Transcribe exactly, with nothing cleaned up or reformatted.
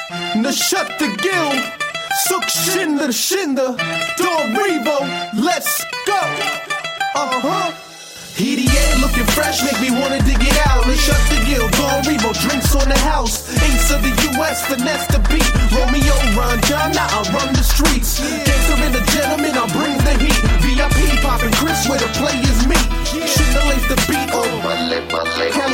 Ne shut the gill. Suk Shinder Shinder. Don Revo. Let's go. Uh-huh. E D A looking fresh, make me wanna dig it out. Let's shut the gill. Don Revo, drinks on the house. Ace of the U S, finesse the beat. Romeo run, John, now I run the streets. Gangster and a gentleman, I'll bring the heat. V I P poppin' Chris where the players meet. Shouldn't lace the beat on.